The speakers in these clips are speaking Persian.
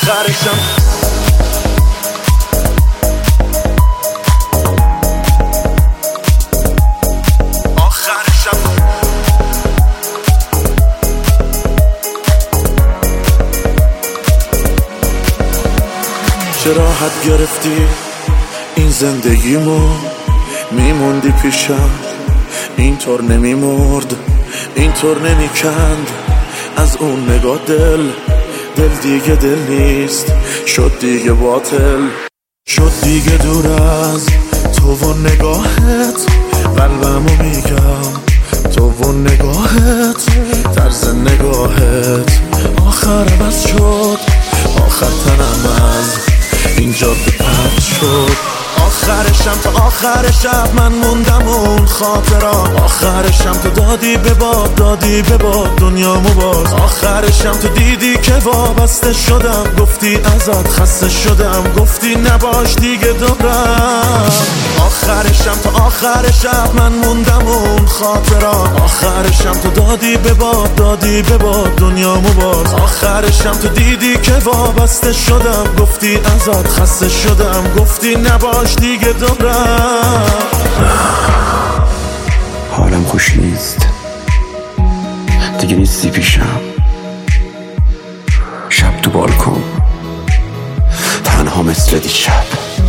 آخرشم چه راحت گرفتی این زندگیمو، میموندی پیشم اینطور نمیمرد، اینطور نمیکند از اون نگاه دل دیگه دل نیست، شد دیگه باطل، شد دیگه دور از تو و نگاهت، قلبمو میگم تو و نگاهت، طرز نگاهت آخر بس شد، آخر تنم از این جاده پرد شد. آخرشم تا آخر شب من موندم اون خاطرات، آخرشم تو دادی به باد دنیامو باز، آخرشم تو دیدی که وابسته شدم، گفتی ازت خسته شدم، گفتی نباش دیگه دورم. آخرشم تا آخر شب من موندم اون خاطرات، آخرشم تو دادی به باد دنیامو باز، آخرشم تو دیدی که وابسته شدم، گفتی ازت خسته شدم، گفتی نباش دیگه دورم. حالم خوش نیست دیگه، نیستی پیشم، شب تو بالکن تنها مثل دیشب،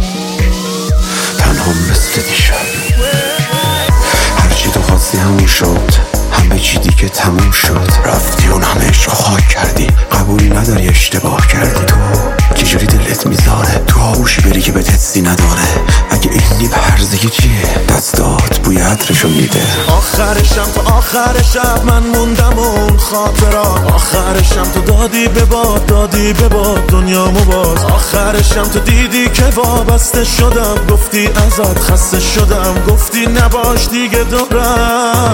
تنها مثل دیشب، هرچی تو خواستی همون شد، همه چی دیگه تموم شد، رفتی اون همه عشق خاک کردی، قبولی نداری اشتباه کردی، تو چجوری دلت میذاره تو آغوشی بری که بهت حسی نداره، اگه اینی به هرزگی چیه دستات بوی عطرشو میده. آخرشم تا آخر شب من موندم اون خاطرات، آخرشم تو دادی به باد دنیامو باز، آخرشم تو دیدی که وابسته شدم، گفتی ازت خسته شدم، گفتی نباش دیگه دورم.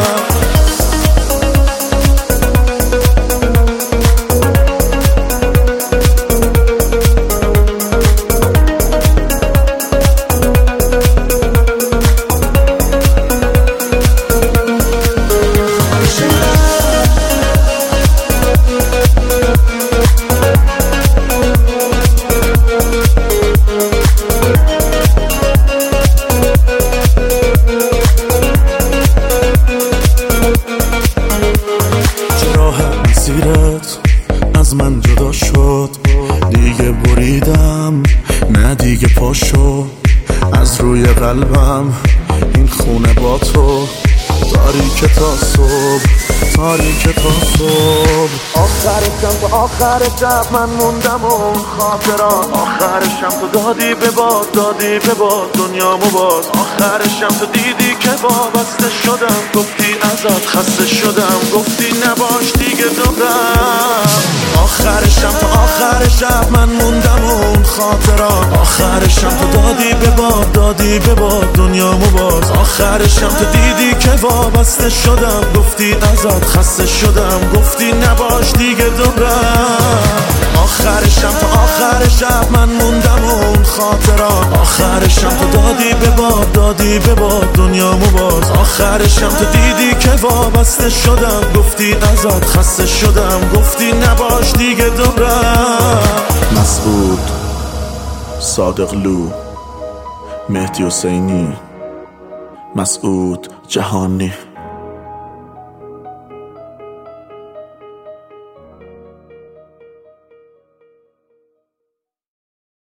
از من جدا شد دیگه، بریدم نه دیگه پاشو از روی قلبم، این خونه با تو تاریک تا صبح، تاریک تا صبح. آخرشم تا آخر شب من موندم اون خاطرات، آخرشم تو دادی به باد دنیامو باز، آخرشم تو دیدی که وابسته شدم، گفتی ازت خسته شدم، گفتی نباش دیگه دورم. آخرشم تا آخر شب من موندم اون خاطرات، آخرشم تو دادی به باد دنیامو باز، آخرشم تو دیدی که وابسته شدم، گفتی ازت خسته شدم، گفتی نباش دیگه دورم. آخرشم تا آخر شب من موندم اون خاطرات، آخرشم تو دادی به باد دنیامو باز، آخرشم تو دیدی که وابسته شدم، گفتی ازت خسته شدم، گفتی نباش دیگه دورم. مسعود، صادقلو، مهدی حسینی، مسعود جهانی.